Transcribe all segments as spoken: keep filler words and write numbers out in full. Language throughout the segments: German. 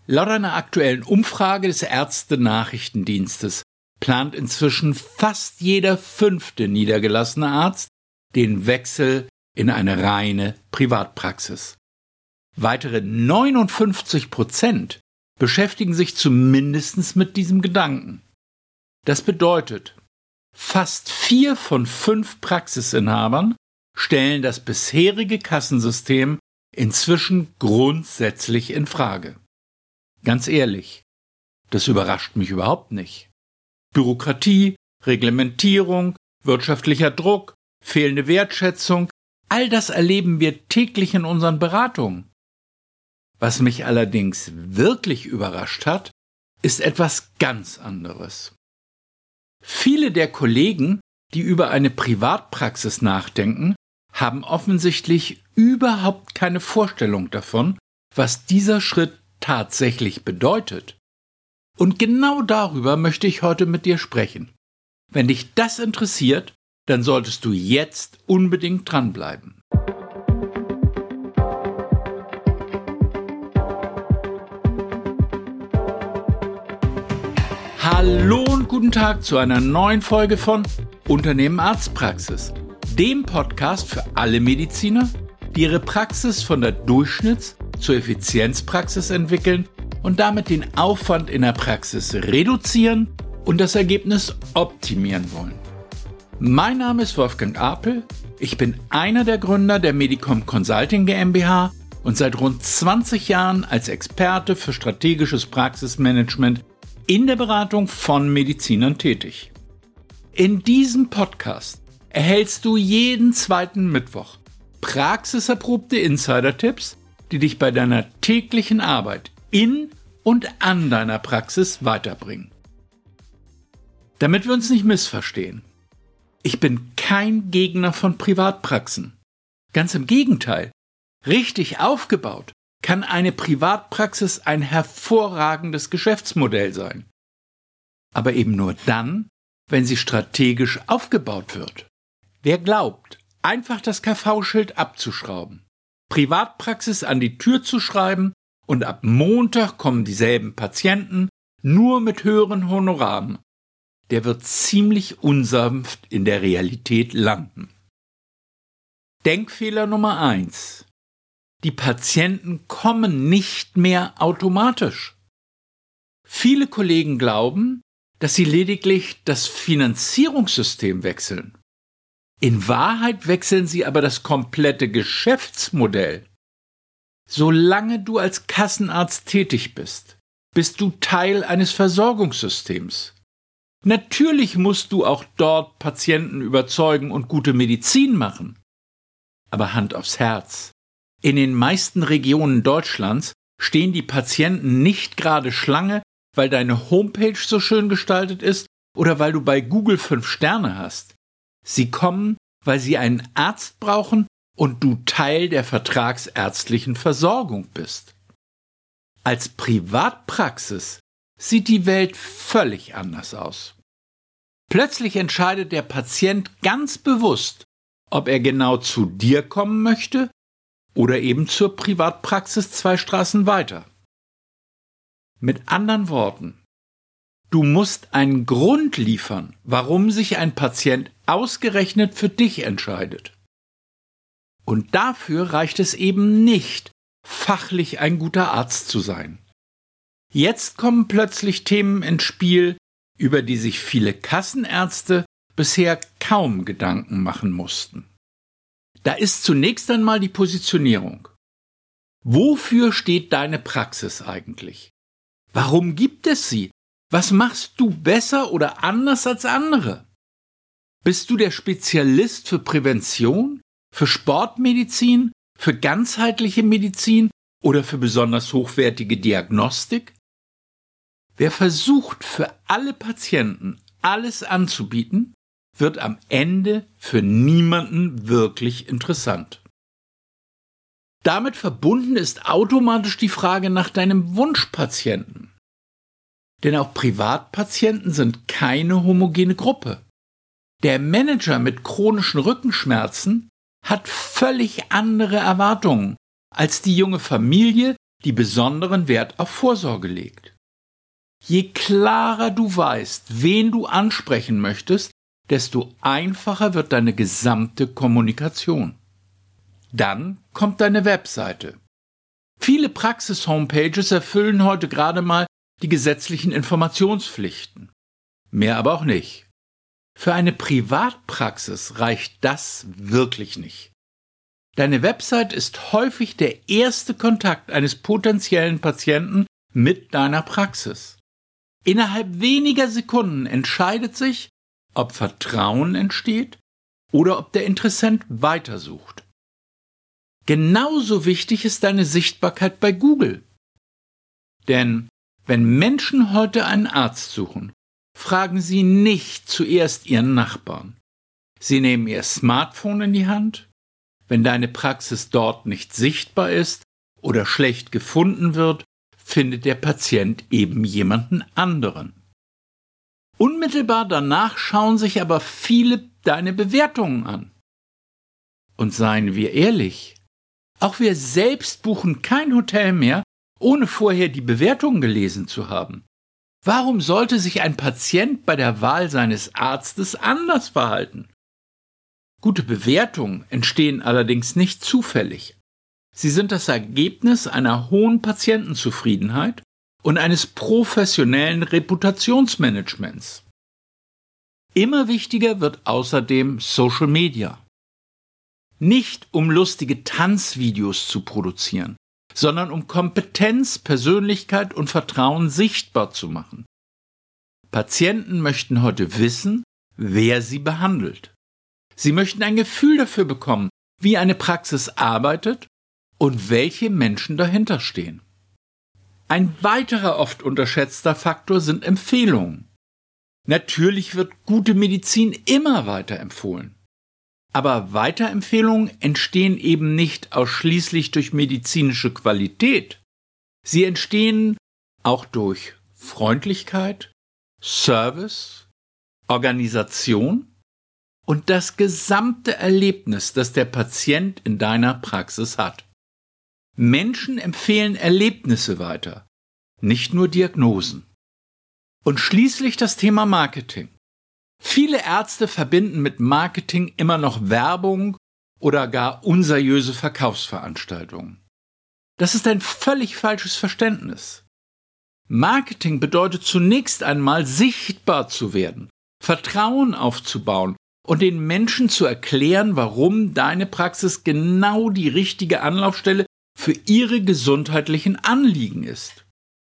Laut einer aktuellen Umfrage des Ärzte-Nachrichtendienstes plant inzwischen fast jeder fünfte niedergelassene Arzt den Wechsel in eine reine Privatpraxis. Weitere neunundfünfzig Prozent beschäftigen sich zumindest mit diesem Gedanken. Das bedeutet, fast vier von fünf Praxisinhabern stellen das bisherige Kassensystem inzwischen grundsätzlich in Frage. Ganz ehrlich, das überrascht mich überhaupt nicht. Bürokratie, Reglementierung, wirtschaftlicher Druck, fehlende Wertschätzung, all das erleben wir täglich in unseren Beratungen. Was mich allerdings wirklich überrascht hat, ist etwas ganz anderes. Viele der Kollegen, die über eine Privatpraxis nachdenken, haben offensichtlich überhaupt keine Vorstellung davon, was dieser Schritt tatsächlich bedeutet. Und genau darüber möchte ich heute mit dir sprechen. Wenn dich das interessiert, dann solltest du jetzt unbedingt dranbleiben. Hallo und guten Tag zu einer neuen Folge von Unternehmen Arztpraxis, dem Podcast für alle Mediziner, die ihre Praxis von der Durchschnitts- zur Effizienzpraxis entwickeln und damit den Aufwand in der Praxis reduzieren und das Ergebnis optimieren wollen. Mein Name ist Wolfgang Apel, ich bin einer der Gründer der Medicom Consulting GmbH und seit rund zwanzig Jahren als Experte für strategisches Praxismanagement in der Beratung von Medizinern tätig. In diesem Podcast erhältst du jeden zweiten Mittwoch praxiserprobte Insider-Tipps, die dich bei deiner täglichen Arbeit in und an deiner Praxis weiterbringen. Damit wir uns nicht missverstehen. Ich bin kein Gegner von Privatpraxen. Ganz im Gegenteil. Richtig aufgebaut kann eine Privatpraxis ein hervorragendes Geschäftsmodell sein. Aber eben nur dann, wenn sie strategisch aufgebaut wird. Wer glaubt, einfach das K V-Schild abzuschrauben, Privatpraxis an die Tür zu schreiben und ab Montag kommen dieselben Patienten, nur mit höheren Honoraren, der wird ziemlich unsanft in der Realität landen. Denkfehler Nummer eins. Die Patienten kommen nicht mehr automatisch. Viele Kollegen glauben, dass sie lediglich das Finanzierungssystem wechseln. In Wahrheit wechseln sie aber das komplette Geschäftsmodell. Solange du als Kassenarzt tätig bist, bist du Teil eines Versorgungssystems. Natürlich musst du auch dort Patienten überzeugen und gute Medizin machen. Aber Hand aufs Herz. In den meisten Regionen Deutschlands stehen die Patienten nicht gerade Schlange, weil deine Homepage so schön gestaltet ist oder weil du bei Google fünf Sterne hast. Sie kommen, weil sie einen Arzt brauchen und du Teil der vertragsärztlichen Versorgung bist. Als Privatpraxis sieht die Welt völlig anders aus. Plötzlich entscheidet der Patient ganz bewusst, ob er genau zu dir kommen möchte oder eben zur Privatpraxis zwei Straßen weiter. Mit anderen Worten, du musst einen Grund liefern, warum sich ein Patient ausgerechnet für dich entscheidet. Und dafür reicht es eben nicht, fachlich ein guter Arzt zu sein. Jetzt kommen plötzlich Themen ins Spiel, über die sich viele Kassenärzte bisher kaum Gedanken machen mussten. Da ist zunächst einmal die Positionierung. Wofür steht deine Praxis eigentlich? Warum gibt es sie? Was machst du besser oder anders als andere? Bist du der Spezialist für Prävention, für Sportmedizin, für ganzheitliche Medizin oder für besonders hochwertige Diagnostik? Wer versucht, für alle Patienten alles anzubieten, wird am Ende für niemanden wirklich interessant. Damit verbunden ist automatisch die Frage nach deinem Wunschpatienten. Denn auch Privatpatienten sind keine homogene Gruppe. Der Manager mit chronischen Rückenschmerzen hat völlig andere Erwartungen als die junge Familie, die besonderen Wert auf Vorsorge legt. Je klarer du weißt, wen du ansprechen möchtest, desto einfacher wird deine gesamte Kommunikation. Dann kommt deine Webseite. Viele Praxis-Homepages erfüllen heute gerade mal die gesetzlichen Informationspflichten. Mehr aber auch nicht. Für eine Privatpraxis reicht das wirklich nicht. Deine Website ist häufig der erste Kontakt eines potenziellen Patienten mit deiner Praxis. Innerhalb weniger Sekunden entscheidet sich, ob Vertrauen entsteht oder ob der Interessent weitersucht. Genauso wichtig ist deine Sichtbarkeit bei Google. Denn wenn Menschen heute einen Arzt suchen, fragen sie nicht zuerst ihren Nachbarn. Sie nehmen ihr Smartphone in die Hand. Wenn deine Praxis dort nicht sichtbar ist oder schlecht gefunden wird, findet der Patient eben jemanden anderen. Unmittelbar danach schauen sich aber viele deine Bewertungen an. Und seien wir ehrlich, auch wir selbst buchen kein Hotel mehr, ohne vorher die Bewertungen gelesen zu haben. Warum sollte sich ein Patient bei der Wahl seines Arztes anders verhalten? Gute Bewertungen entstehen allerdings nicht zufällig. Sie sind das Ergebnis einer hohen Patientenzufriedenheit und eines professionellen Reputationsmanagements. Immer wichtiger wird außerdem Social Media. Nicht um lustige Tanzvideos zu produzieren, sondern um Kompetenz, Persönlichkeit und Vertrauen sichtbar zu machen. Patienten möchten heute wissen, wer sie behandelt. Sie möchten ein Gefühl dafür bekommen, wie eine Praxis arbeitet und welche Menschen dahinter stehen. Ein weiterer oft unterschätzter Faktor sind Empfehlungen. Natürlich wird gute Medizin immer weiterempfohlen. Aber Weiterempfehlungen entstehen eben nicht ausschließlich durch medizinische Qualität. Sie entstehen auch durch Freundlichkeit, Service, Organisation und das gesamte Erlebnis, das der Patient in deiner Praxis hat. Menschen empfehlen Erlebnisse weiter, nicht nur Diagnosen. Und schließlich das Thema Marketing. Viele Ärzte verbinden mit Marketing immer noch Werbung oder gar unseriöse Verkaufsveranstaltungen. Das ist ein völlig falsches Verständnis. Marketing bedeutet zunächst einmal, sichtbar zu werden, Vertrauen aufzubauen und den Menschen zu erklären, warum deine Praxis genau die richtige Anlaufstelle für ihre gesundheitlichen Anliegen ist.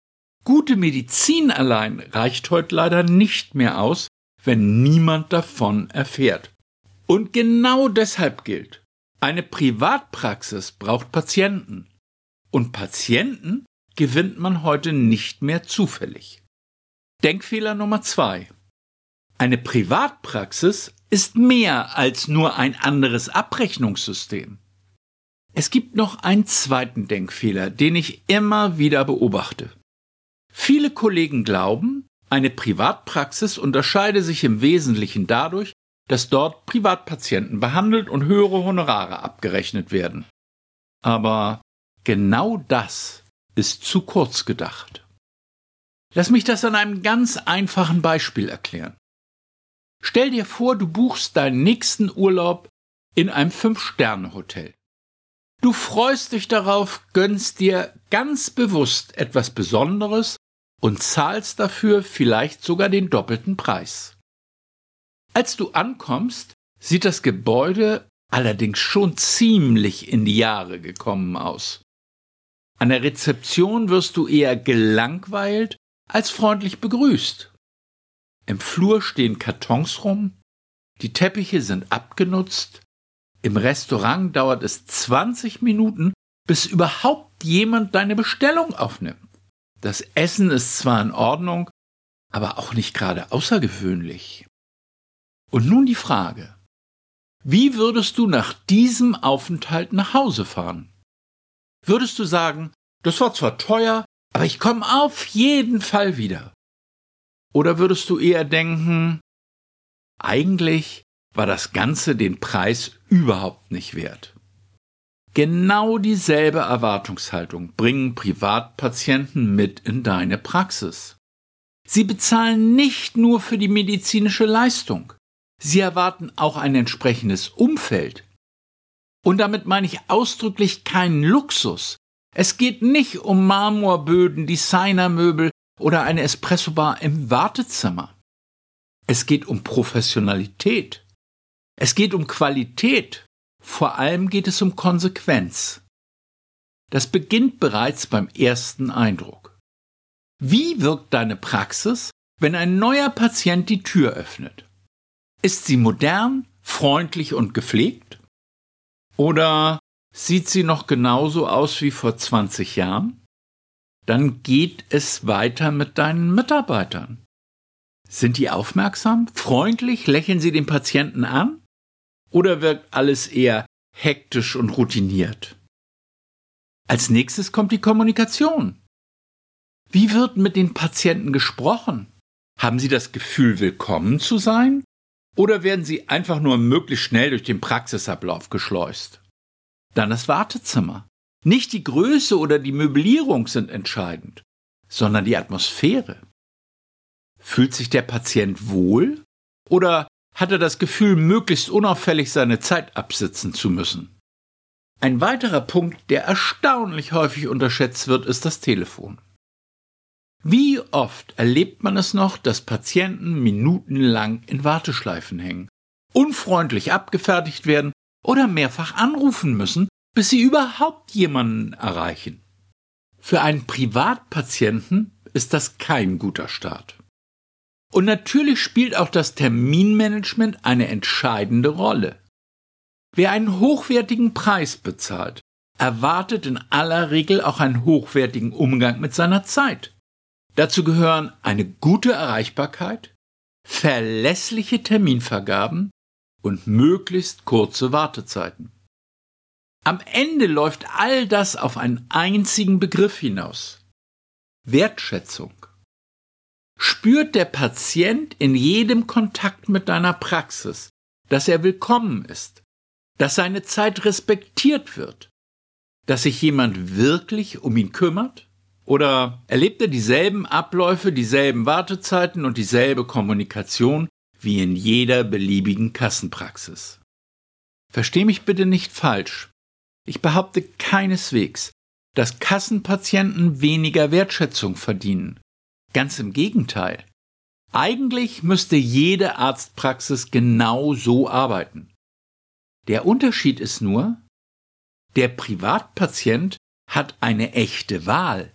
Gute Medizin allein reicht heute leider nicht mehr aus, wenn niemand davon erfährt. Und genau deshalb gilt, eine Privatpraxis braucht Patienten. Und Patienten gewinnt man heute nicht mehr zufällig. Denkfehler Nummer zwei. Eine Privatpraxis ist mehr als nur ein anderes Abrechnungssystem. Es gibt noch einen zweiten Denkfehler, den ich immer wieder beobachte. Viele Kollegen glauben, eine Privatpraxis unterscheide sich im Wesentlichen dadurch, dass dort Privatpatienten behandelt und höhere Honorare abgerechnet werden. Aber genau das ist zu kurz gedacht. Lass mich das an einem ganz einfachen Beispiel erklären. Stell dir vor, du buchst deinen nächsten Urlaub in einem Fünf-Sterne-Hotel. Du freust dich darauf, gönnst dir ganz bewusst etwas Besonderes und zahlst dafür vielleicht sogar den doppelten Preis. Als du ankommst, sieht das Gebäude allerdings schon ziemlich in die Jahre gekommen aus. An der Rezeption wirst du eher gelangweilt als freundlich begrüßt. Im Flur stehen Kartons rum, die Teppiche sind abgenutzt, im Restaurant dauert es zwanzig Minuten, bis überhaupt jemand deine Bestellung aufnimmt. Das Essen ist zwar in Ordnung, aber auch nicht gerade außergewöhnlich. Und nun die Frage: Wie würdest du nach diesem Aufenthalt nach Hause fahren? Würdest du sagen, das war zwar teuer, aber ich komme auf jeden Fall wieder? Oder würdest du eher denken, eigentlich war das Ganze den Preis überhaupt nicht wert? Genau dieselbe Erwartungshaltung bringen Privatpatienten mit in deine Praxis. Sie bezahlen nicht nur für die medizinische Leistung, sie erwarten auch ein entsprechendes Umfeld. Und damit meine ich ausdrücklich keinen Luxus. Es geht nicht um Marmorböden, Designermöbel oder eine Espressobar im Wartezimmer. Es geht um Professionalität. Es geht um Qualität. Vor allem geht es um Konsequenz. Das beginnt bereits beim ersten Eindruck. Wie wirkt deine Praxis, wenn ein neuer Patient die Tür öffnet? Ist sie modern, freundlich und gepflegt? Oder sieht sie noch genauso aus wie vor zwanzig Jahren? Dann geht es weiter mit deinen Mitarbeitern. Sind die aufmerksam, freundlich, lächeln sie den Patienten an? Oder wirkt alles eher hektisch und routiniert? Als nächstes kommt die Kommunikation. Wie wird mit den Patienten gesprochen? Haben sie das Gefühl, willkommen zu sein? Oder werden sie einfach nur möglichst schnell durch den Praxisablauf geschleust? Dann das Wartezimmer. Nicht die Größe oder die Möblierung sind entscheidend, sondern die Atmosphäre. Fühlt sich der Patient wohl oder hat er das Gefühl, möglichst unauffällig seine Zeit absitzen zu müssen? Ein weiterer Punkt, der erstaunlich häufig unterschätzt wird, ist das Telefon. Wie oft erlebt man es noch, dass Patienten minutenlang in Warteschleifen hängen, unfreundlich abgefertigt werden oder mehrfach anrufen müssen, bis sie überhaupt jemanden erreichen? Für einen Privatpatienten ist das kein guter Start. Und natürlich spielt auch das Terminmanagement eine entscheidende Rolle. Wer einen hochwertigen Preis bezahlt, erwartet in aller Regel auch einen hochwertigen Umgang mit seiner Zeit. Dazu gehören eine gute Erreichbarkeit, verlässliche Terminvergaben und möglichst kurze Wartezeiten. Am Ende läuft all das auf einen einzigen Begriff hinaus: Wertschätzung. Spürt der Patient in jedem Kontakt mit deiner Praxis, dass er willkommen ist, dass seine Zeit respektiert wird, dass sich jemand wirklich um ihn kümmert? Oder erlebt er dieselben Abläufe, dieselben Wartezeiten und dieselbe Kommunikation wie in jeder beliebigen Kassenpraxis? Versteh mich bitte nicht falsch. Ich behaupte keineswegs, dass Kassenpatienten weniger Wertschätzung verdienen. Ganz im Gegenteil. Eigentlich müsste jede Arztpraxis genau so arbeiten. Der Unterschied ist nur, der Privatpatient hat eine echte Wahl.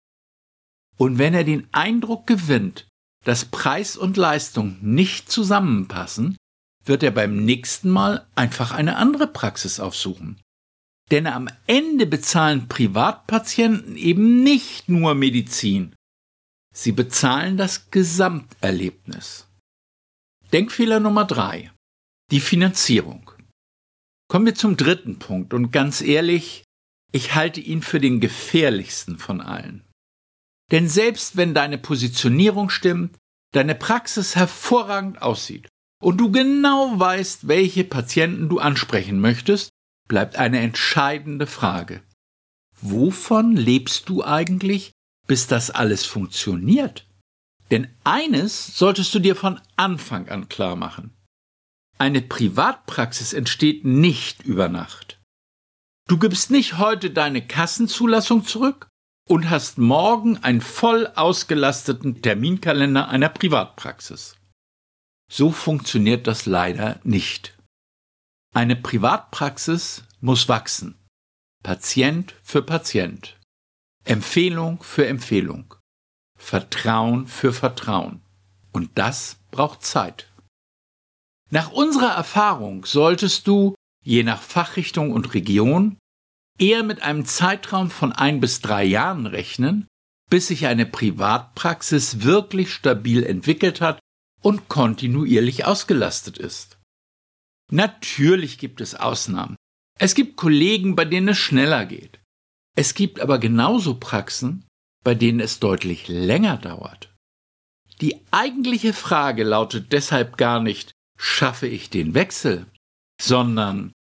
Und wenn er den Eindruck gewinnt, dass Preis und Leistung nicht zusammenpassen, wird er beim nächsten Mal einfach eine andere Praxis aufsuchen. Denn am Ende bezahlen Privatpatienten eben nicht nur Medizin. Sie bezahlen das Gesamterlebnis. Denkfehler Nummer drei. Die Finanzierung. Kommen wir zum dritten Punkt und ganz ehrlich, ich halte ihn für den gefährlichsten von allen. Denn selbst wenn deine Positionierung stimmt, deine Praxis hervorragend aussieht und du genau weißt, welche Patienten du ansprechen möchtest, bleibt eine entscheidende Frage. Wovon lebst du eigentlich, bis das alles funktioniert? Denn eines solltest du dir von Anfang an klar machen. Eine Privatpraxis entsteht nicht über Nacht. Du gibst nicht heute deine Kassenzulassung zurück und hast morgen einen voll ausgelasteten Terminkalender einer Privatpraxis. So funktioniert das leider nicht. Eine Privatpraxis muss wachsen. Patient für Patient. Empfehlung für Empfehlung. Vertrauen für Vertrauen. Und das braucht Zeit. Nach unserer Erfahrung solltest du, je nach Fachrichtung und Region, eher mit einem Zeitraum von ein bis drei Jahren rechnen, bis sich eine Privatpraxis wirklich stabil entwickelt hat und kontinuierlich ausgelastet ist. Natürlich gibt es Ausnahmen. Es gibt Kollegen, bei denen es schneller geht. Es gibt aber genauso Praxen, bei denen es deutlich länger dauert. Die eigentliche Frage lautet deshalb gar nicht, schaffe ich den Wechsel, sondern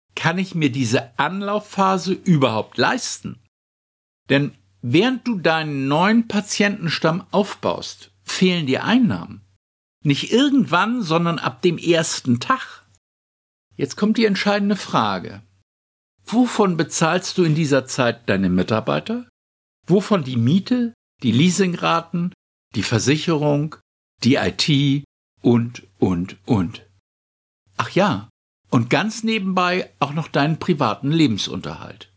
kann ich mir diese Anlaufphase überhaupt leisten? Denn während du deinen neuen Patientenstamm aufbaust, fehlen dir Einnahmen. Nicht irgendwann, sondern ab dem ersten Tag. Jetzt kommt die entscheidende Frage. Wovon bezahlst du in dieser Zeit deine Mitarbeiter? Wovon die Miete, die Leasingraten, die Versicherung, die I T und, und, und. Ach ja, und ganz nebenbei auch noch deinen privaten Lebensunterhalt.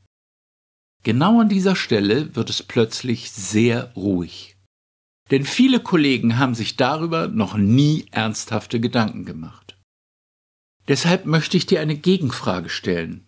Genau an dieser Stelle wird es plötzlich sehr ruhig. Denn viele Kollegen haben sich darüber noch nie ernsthafte Gedanken gemacht. Deshalb möchte ich dir eine Gegenfrage stellen.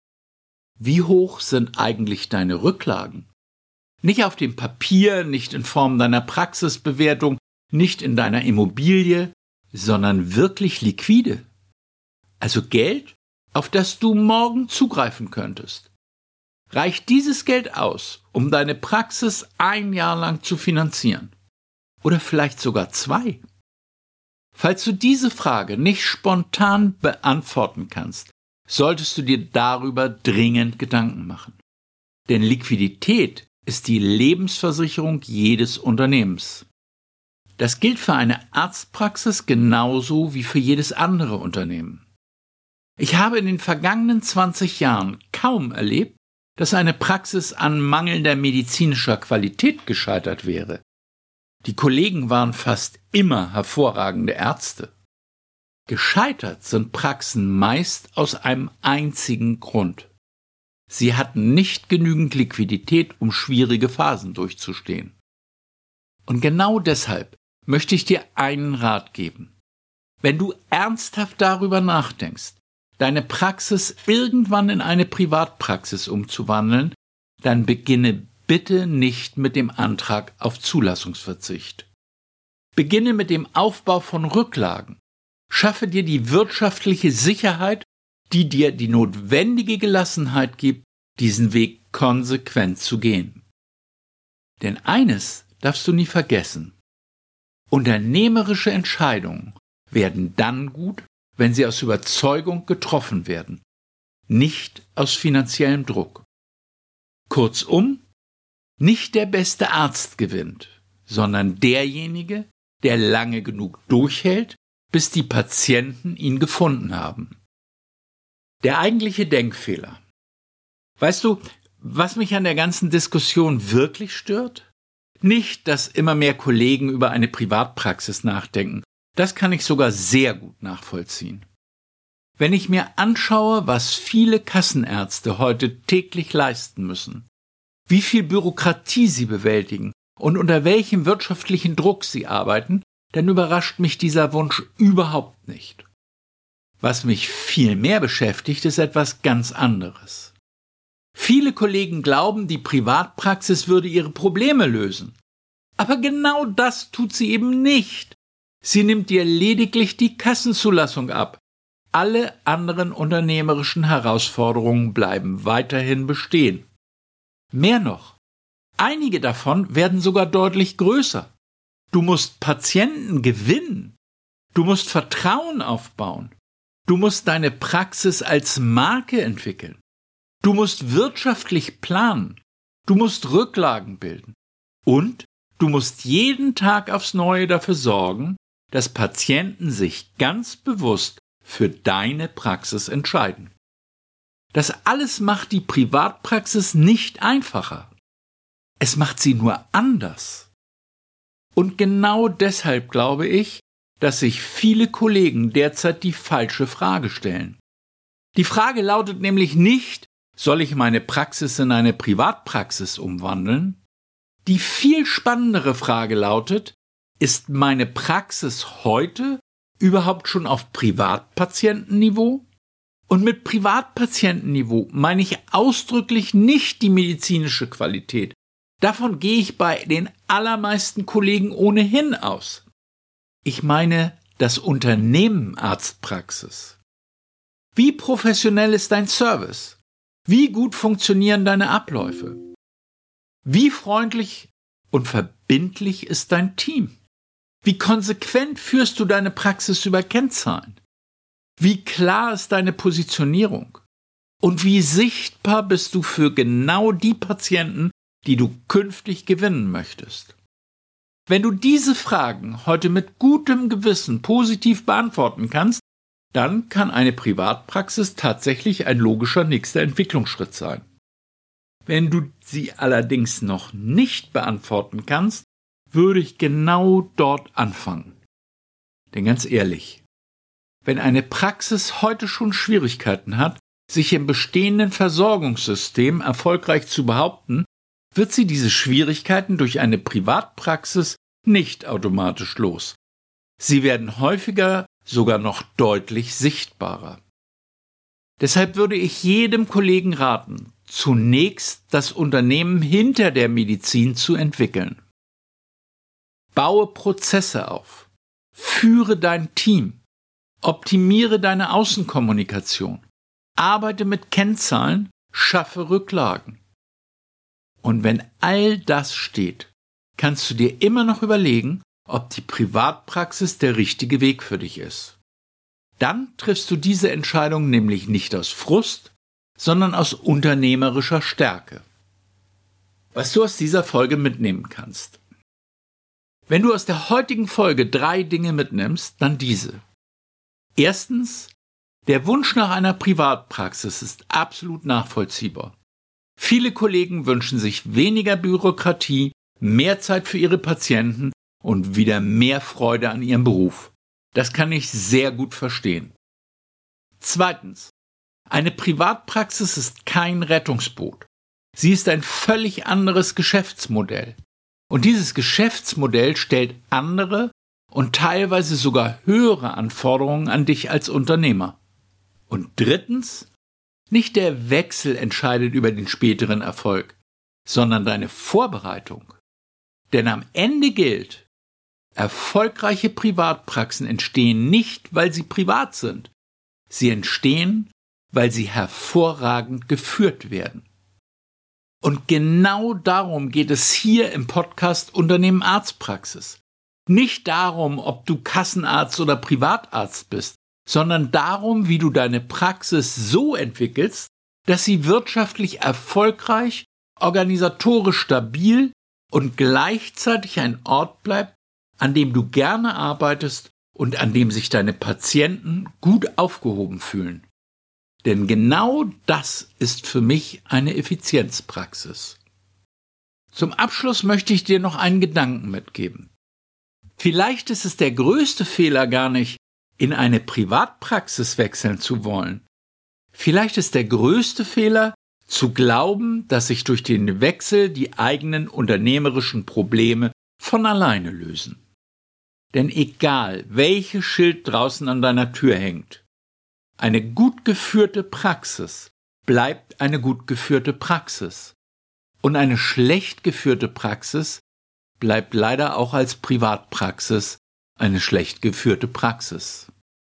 Wie hoch sind eigentlich deine Rücklagen? Nicht auf dem Papier, nicht in Form deiner Praxisbewertung, nicht in deiner Immobilie, sondern wirklich liquide. Also Geld, auf das du morgen zugreifen könntest. Reicht dieses Geld aus, um deine Praxis ein Jahr lang zu finanzieren? Oder vielleicht sogar zwei? Falls du diese Frage nicht spontan beantworten kannst, solltest du dir darüber dringend Gedanken machen. Denn Liquidität ist die Lebensversicherung jedes Unternehmens. Das gilt für eine Arztpraxis genauso wie für jedes andere Unternehmen. Ich habe in den vergangenen zwanzig Jahren kaum erlebt, dass eine Praxis an mangelnder medizinischer Qualität gescheitert wäre. Die Kollegen waren fast immer hervorragende Ärzte. Gescheitert sind Praxen meist aus einem einzigen Grund. Sie hatten nicht genügend Liquidität, um schwierige Phasen durchzustehen. Und genau deshalb möchte ich dir einen Rat geben. Wenn du ernsthaft darüber nachdenkst, deine Praxis irgendwann in eine Privatpraxis umzuwandeln, dann beginne bitte nicht mit dem Antrag auf Zulassungsverzicht. Beginne mit dem Aufbau von Rücklagen. Schaffe dir die wirtschaftliche Sicherheit, die dir die notwendige Gelassenheit gibt, diesen Weg konsequent zu gehen. Denn eines darfst du nie vergessen. Unternehmerische Entscheidungen werden dann gut, wenn sie aus Überzeugung getroffen werden, nicht aus finanziellem Druck. Kurzum, nicht der beste Arzt gewinnt, sondern derjenige, der lange genug durchhält, bis die Patienten ihn gefunden haben. Der eigentliche Denkfehler. Weißt du, was mich an der ganzen Diskussion wirklich stört? Nicht, dass immer mehr Kollegen über eine Privatpraxis nachdenken. Das kann ich sogar sehr gut nachvollziehen. Wenn ich mir anschaue, was viele Kassenärzte heute täglich leisten müssen, wie viel Bürokratie sie bewältigen und unter welchem wirtschaftlichen Druck sie arbeiten, dann überrascht mich dieser Wunsch überhaupt nicht. Was mich viel mehr beschäftigt, ist etwas ganz anderes. Viele Kollegen glauben, die Privatpraxis würde ihre Probleme lösen. Aber genau das tut sie eben nicht. Sie nimmt dir lediglich die Kassenzulassung ab. Alle anderen unternehmerischen Herausforderungen bleiben weiterhin bestehen. Mehr noch, einige davon werden sogar deutlich größer. Du musst Patienten gewinnen. Du musst Vertrauen aufbauen. Du musst deine Praxis als Marke entwickeln. Du musst wirtschaftlich planen. Du musst Rücklagen bilden. Und du musst jeden Tag aufs Neue dafür sorgen, dass Patienten sich ganz bewusst für deine Praxis entscheiden. Das alles macht die Privatpraxis nicht einfacher. Es macht sie nur anders. Und genau deshalb glaube ich, dass sich viele Kollegen derzeit die falsche Frage stellen. Die Frage lautet nämlich nicht, soll ich meine Praxis in eine Privatpraxis umwandeln? Die viel spannendere Frage lautet, ist meine Praxis heute überhaupt schon auf Privatpatientenniveau? Und mit Privatpatientenniveau meine ich ausdrücklich nicht die medizinische Qualität. Davon gehe ich bei den allermeisten Kollegen ohnehin aus. Ich meine das Unternehmen Arztpraxis. Wie professionell ist dein Service? Wie gut funktionieren deine Abläufe? Wie freundlich und verbindlich ist dein Team? Wie konsequent führst du deine Praxis über Kennzahlen? Wie klar ist deine Positionierung? Und wie sichtbar bist du für genau die Patienten, die du künftig gewinnen möchtest? Wenn du diese Fragen heute mit gutem Gewissen positiv beantworten kannst, dann kann eine Privatpraxis tatsächlich ein logischer nächster Entwicklungsschritt sein. Wenn du sie allerdings noch nicht beantworten kannst, würde ich genau dort anfangen. Denn ganz ehrlich, wenn eine Praxis heute schon Schwierigkeiten hat, sich im bestehenden Versorgungssystem erfolgreich zu behaupten, wird sie diese Schwierigkeiten durch eine Privatpraxis nicht automatisch los. Sie werden häufiger sogar noch deutlich sichtbarer. Deshalb würde ich jedem Kollegen raten, zunächst das Unternehmen hinter der Medizin zu entwickeln. Baue Prozesse auf, führe dein Team, optimiere deine Außenkommunikation, arbeite mit Kennzahlen, schaffe Rücklagen. Und wenn all das steht, kannst du dir immer noch überlegen, ob die Privatpraxis der richtige Weg für dich ist. Dann triffst du diese Entscheidung nämlich nicht aus Frust, sondern aus unternehmerischer Stärke. Was du aus dieser Folge mitnehmen kannst. Wenn du aus der heutigen Folge drei Dinge mitnimmst, dann diese. Erstens, der Wunsch nach einer Privatpraxis ist absolut nachvollziehbar. Viele Kollegen wünschen sich weniger Bürokratie, mehr Zeit für ihre Patienten und wieder mehr Freude an ihrem Beruf. Das kann ich sehr gut verstehen. Zweitens, eine Privatpraxis ist kein Rettungsboot. Sie ist ein völlig anderes Geschäftsmodell. Und dieses Geschäftsmodell stellt andere und teilweise sogar höhere Anforderungen an dich als Unternehmer. Und drittens, nicht der Wechsel entscheidet über den späteren Erfolg, sondern deine Vorbereitung. Denn am Ende gilt, erfolgreiche Privatpraxen entstehen nicht, weil sie privat sind. Sie entstehen, weil sie hervorragend geführt werden. Und genau darum geht es hier im Podcast Unternehmen Arztpraxis. Nicht darum, ob du Kassenarzt oder Privatarzt bist, sondern darum, wie du deine Praxis so entwickelst, dass sie wirtschaftlich erfolgreich, organisatorisch stabil und gleichzeitig ein Ort bleibt, an dem du gerne arbeitest und an dem sich deine Patienten gut aufgehoben fühlen. Denn genau das ist für mich eine Effizienzpraxis. Zum Abschluss möchte ich dir noch einen Gedanken mitgeben. Vielleicht ist es der größte Fehler gar nicht, in eine Privatpraxis wechseln zu wollen. Vielleicht ist der größte Fehler, zu glauben, dass sich durch den Wechsel die eigenen unternehmerischen Probleme von alleine lösen. Denn egal, welches Schild draußen an deiner Tür hängt, eine gut geführte Praxis bleibt eine gut geführte Praxis. Und eine schlecht geführte Praxis bleibt leider auch als Privatpraxis eine schlecht geführte Praxis.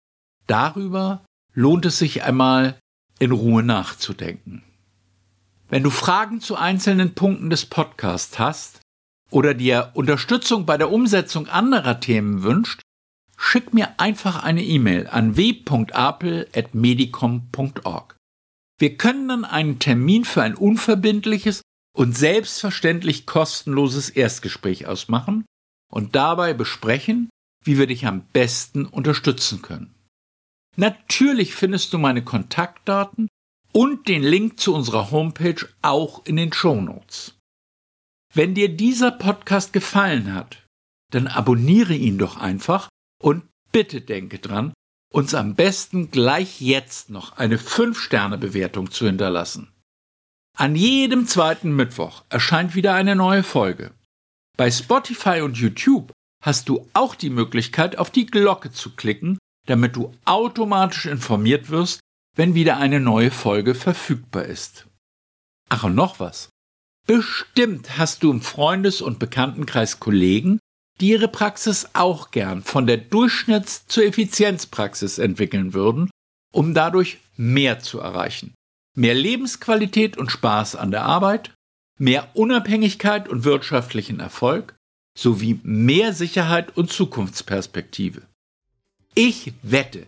Darüber lohnt es sich einmal in Ruhe nachzudenken. Wenn du Fragen zu einzelnen Punkten des Podcasts hast oder dir Unterstützung bei der Umsetzung anderer Themen wünscht, schick mir einfach eine E-Mail an w punkt apel at medicom punkt org. Wir können dann einen Termin für ein unverbindliches und selbstverständlich kostenloses Erstgespräch ausmachen und dabei besprechen, wie wir dich am besten unterstützen können. Natürlich findest du meine Kontaktdaten und den Link zu unserer Homepage auch in den Shownotes. Wenn dir dieser Podcast gefallen hat, dann abonniere ihn doch einfach und bitte denke dran, uns am besten gleich jetzt noch eine fünf Sterne Bewertung zu hinterlassen. An jedem zweiten Mittwoch erscheint wieder eine neue Folge. Bei Spotify und YouTube hast du auch die Möglichkeit, auf die Glocke zu klicken, damit du automatisch informiert wirst, wenn wieder eine neue Folge verfügbar ist. Ach, und noch was. Bestimmt hast du im Freundes- und Bekanntenkreis Kollegen, die ihre Praxis auch gern von der Durchschnitts- zur Effizienzpraxis entwickeln würden, um dadurch mehr zu erreichen. Mehr Lebensqualität und Spaß an der Arbeit, mehr Unabhängigkeit und wirtschaftlichen Erfolg, sowie mehr Sicherheit und Zukunftsperspektive. Ich wette,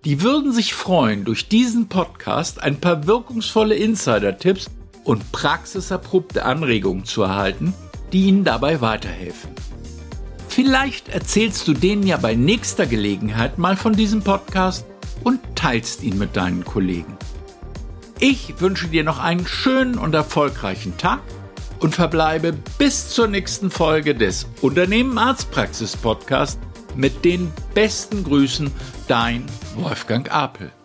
Die würden sich freuen, durch diesen Podcast ein paar wirkungsvolle Insider-Tipps und praxiserprobte Anregungen zu erhalten, die ihnen dabei weiterhelfen. Vielleicht erzählst du denen ja bei nächster Gelegenheit mal von diesem Podcast und teilst ihn mit deinen Kollegen. Ich wünsche dir noch einen schönen und erfolgreichen Tag und verbleibe bis zur nächsten Folge des Unternehmen Arztpraxis Podcast mit den besten Grüßen, dein Wolfgang Apel.